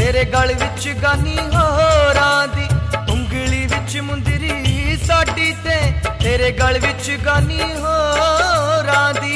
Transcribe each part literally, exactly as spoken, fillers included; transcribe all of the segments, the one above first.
तेरे गल विच गानी होरां दी, उंगली विच मुंदरी साडी ते तेरे गल विच गानी होरां दी।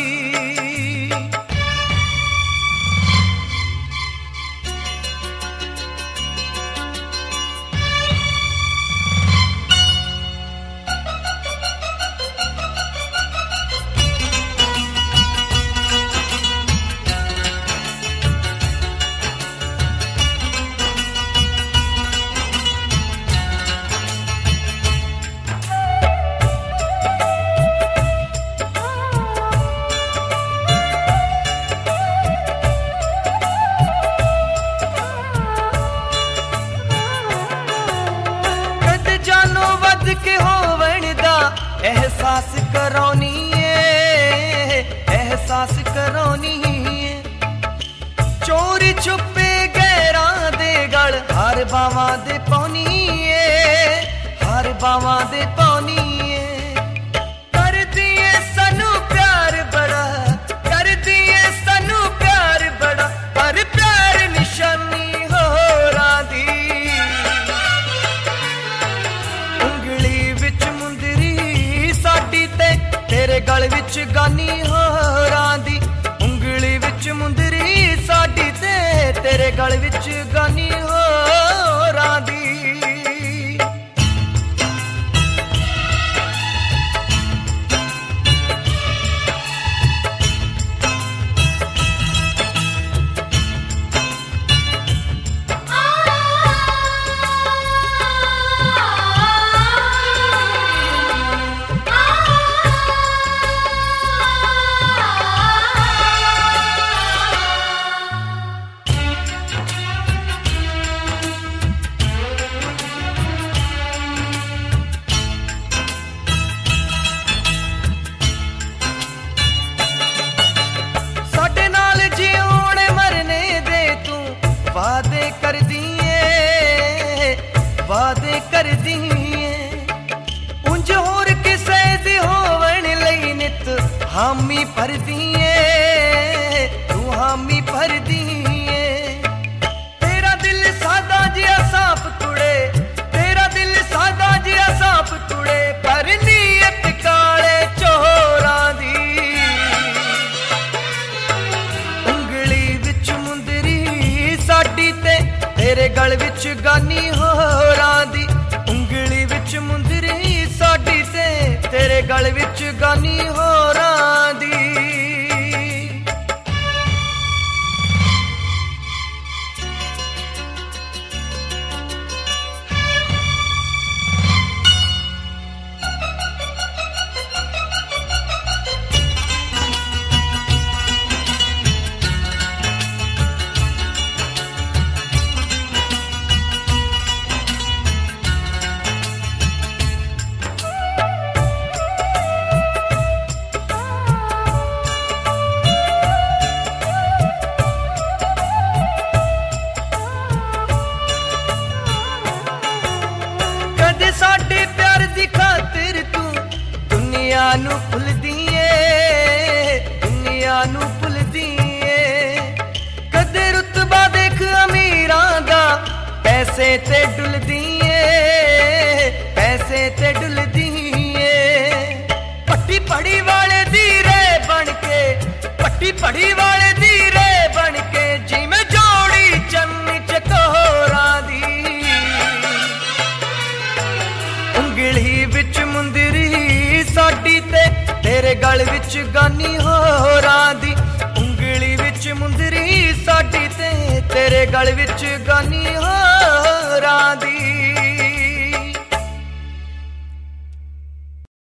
के होवण दा एहसास करौनी है, एहसास करौनी है। चोरी छुपे गैरां दे गल हर बावां दे पौनी है, हर बावां दे पौनी है। कर दिए सानू प्यार बड़ा, कर दिए सानू प्यार बड़ा, पर प्यार निशानी होरां दी। तेरे गल विच गानी होरां दी, उंगली विच मुंदरी साडी ते तेरे गल विच गानी होरां दी। वादे कर दिए, वादे कर दिए, उंज होर किसे दी होवण लई नित हामी भर दिए, तू हामी भर दिए। तेरा दिल सादा जिया साफ तुड़े, तेरा दिल सादा जिया साफ तुड़े, पर नीयत काले चोरां दी। उंगली विच मुंदरी साडी ते तेरे गल विच गानी होरां दी, उंगली विच मुंदरी साडी ते तेरे गल विच गानी होरां दी। साडे प्यार दी खातिर तू दुनिया नू भुल दिए, दुनिया नू भुल दिए। कदे रुतबा देख अमीरां दा पैसे ते डुल दिए, पैसे ते डुल दिए। पट्टी पड़ी वाले दी रे बन के, पट्टी पड़ी वाले दी रे बन के, जिवें जोड़ी चन्नी चकोरां दी। उंगली विच मुंदरी साडी ते तेरे गल विच गानी होरां दी, उंगली विच मुंदरी साडी ते तेरे गल विच गानी